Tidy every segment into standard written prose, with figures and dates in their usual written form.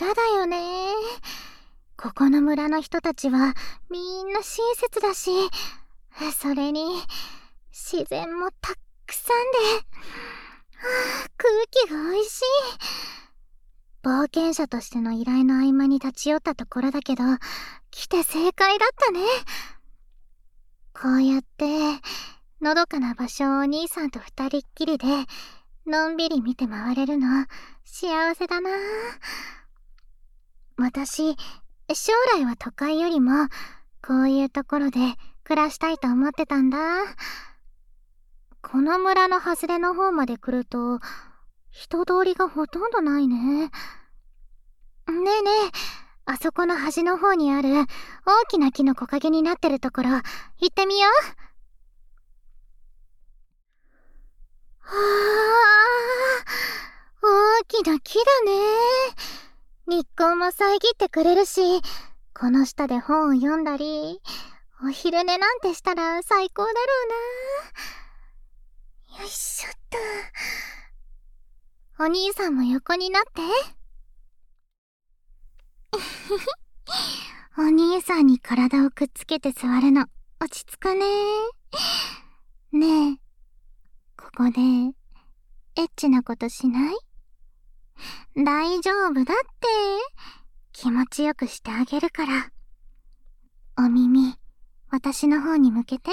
村だよね。ここの村の人たちはみんな親切だし、それに自然もたくさんで、空気が美味しい。冒険者としての依頼の合間に立ち寄ったところだけど、来て正解だったね。こうやってのどかな場所をお兄さんと二人っきりでのんびり見て回れるの幸せだな。私、将来は都会よりもこういうところで暮らしたいと思ってたんだ。この村の外れの方まで来ると人通りがほとんどないね。ねえねえ、あそこの端の方にある大きな木の木陰になってるところ行ってみよう。はあ、大きな木だね。日光も遮ってくれるし、この下で本を読んだり、お昼寝なんてしたら最高だろうな。よいしょっと。お兄さんも横になって。お兄さんに体をくっつけて座るの落ち着くね。ねえ、ここでエッチなことしない？大丈夫だって。気持ちよくしてあげるから。お耳、私の方に向けて。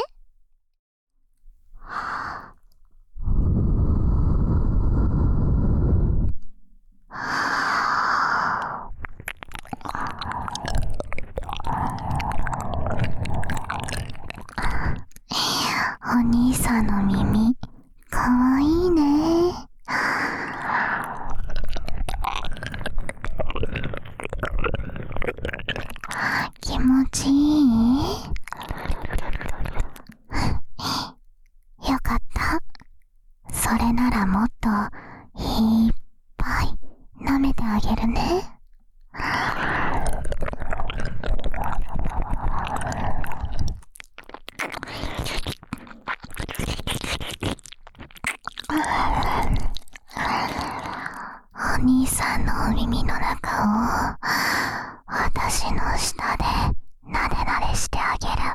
お兄さんの耳、かわいいね。気持ちいい？よかった。それならもっといっぱい舐めてあげるね。お兄さんのお耳の中を私の舌でなでなでしてあげる。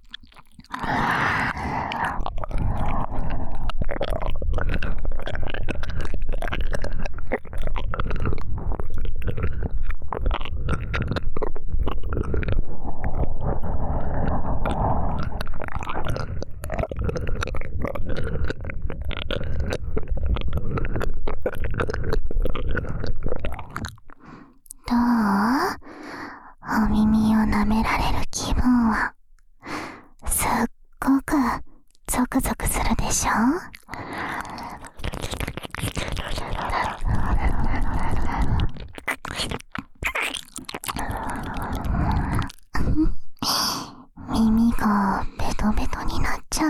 どう？お耳を舐められる気分はすっごくゾクゾクするでしょ？耳がベトベトになっちゃった。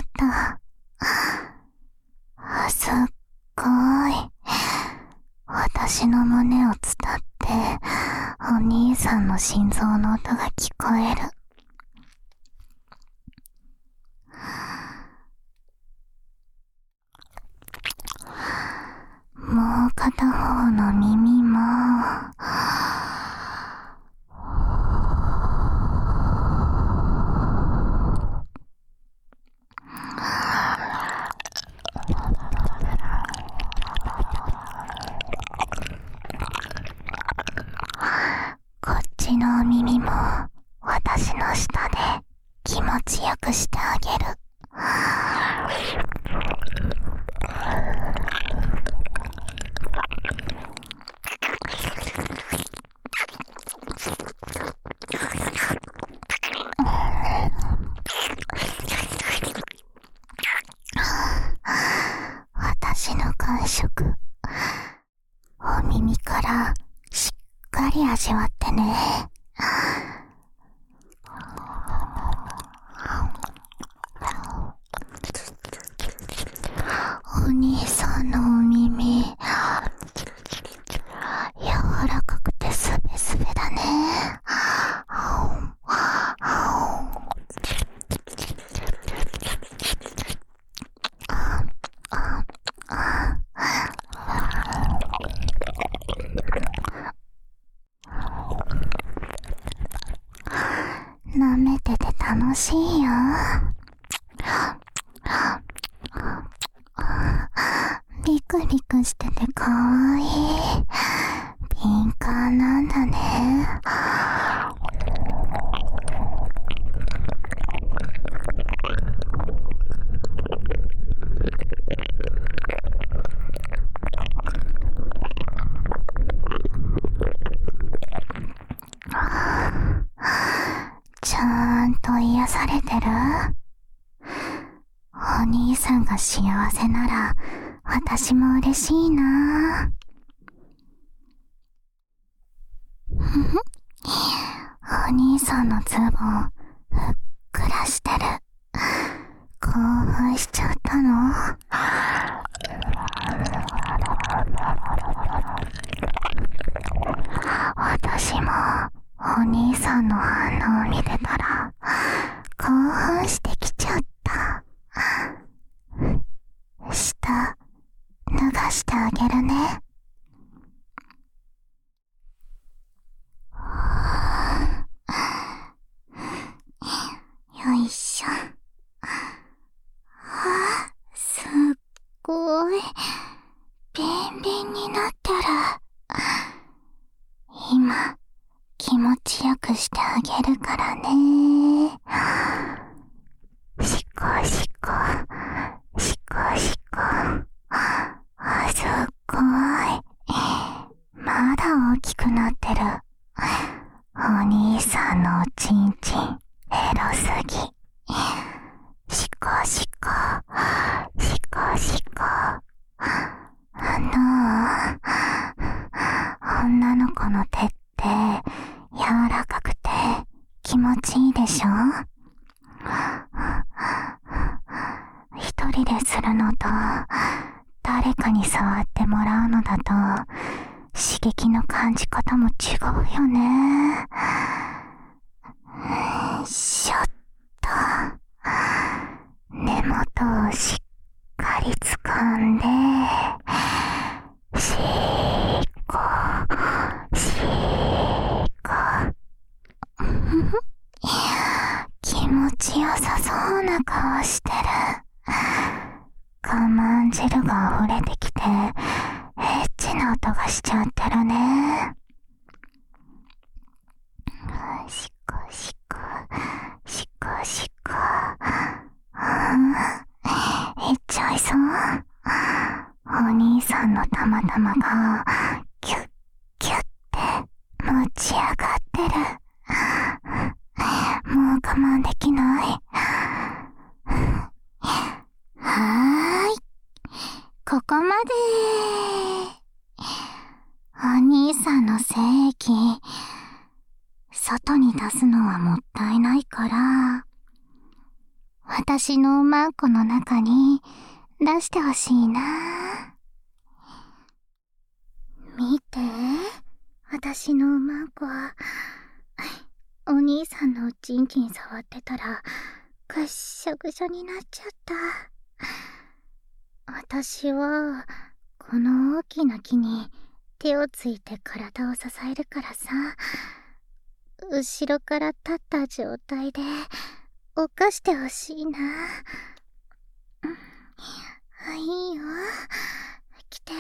すっごい。私の胸を伝ってお兄さんの心臓の音が聞こえる。もう片方の耳もこっちのお耳も私の舌で気持ちよくしてあげる。私の感触、お耳からしっかり味わってね。お兄さんのお耳、柔らかくてスベスベだね。 楽しいよ。ビクビクしててかわいい。敏感なんだね。ちゃんと癒されてる？お兄さんが幸せなら私も嬉しいな。お兄さんのズボンふっくらしてる。興奮しちゃったの？私もお兄さんの反応を見てたら興奮してきちゃった。下脱がしてあげるね。よいしょ。すっごいビンビンになってる。今気持ちよくしてあげるからね。しこしこしこしこ。すっごいまだ大きくなってる。お兄さんのおちんちんエロすぎ。しこしこしこしこ。女の子の手って柔らかくて気持ちいいでしょ？一人でするのと誰かに触ってもらうのだと刺激の感じ方も違うよね。しょっと根元をしっかり掴んでしーこしーこ。気持ちよさそうな顔してる。我慢汁が溢れてきてエッチな音がしちゃってるね。しこしこしこしこ。いっちゃいそう。お兄さんのたまたまがキュッキュッて持ち上がってる。もう我慢できない。はーい、ここまで。お兄さんの精液外に出すのはもったいないから私のマンコの中に出してほしいな。見て、私のマンコはお兄さんのチンチン触ってたらぐっしょぐしょになっちゃった。私はこの大きな木に手をついて体を支えるからさ、後ろから立った状態で犯してほしいな。いいよ、来て。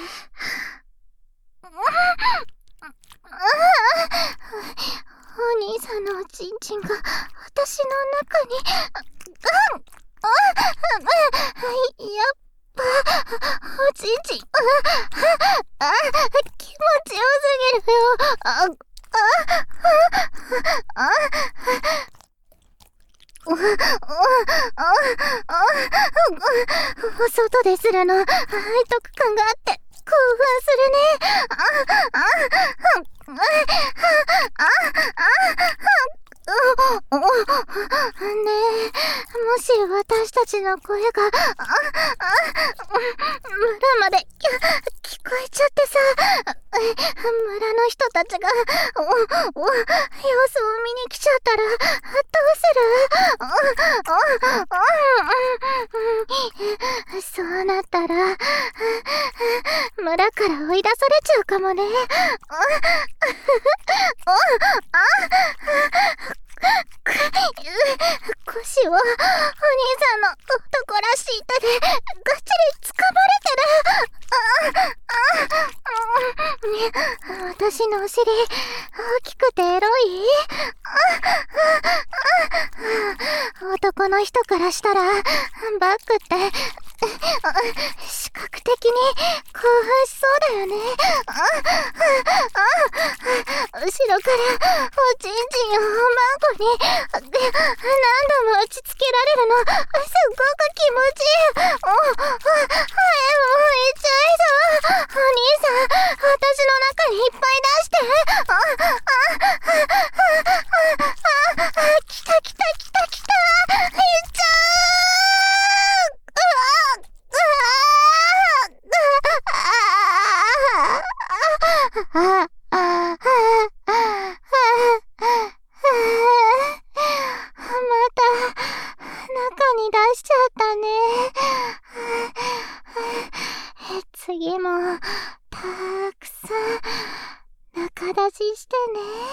お兄さんのおちんちんが私の中に。やっぱおちんちん気持ちよすぎるよ。外でするの背徳感があって興奮するね。ねえ、もし私たちの声が村まで聞こえちゃってさ、村の人たちが様子を見に来ちゃったらどうする？そうなったら村から追い出されちゃうかもね。 腰をお兄さんの男らしい手でがっちり掴まれてる。私のお尻大きくてエロい？男の人からしたらバックって視覚的に興奮しそうだよね。後ろからおちんちんをマンコに何度も打ちつけられるのすっごく気持ちいい。もう行っちゃいそう。お兄さん、私の中にいっぱい出して。来た来た来た来た。行っちゃう。また中に出しちゃったね。次もたくさん中出ししてね。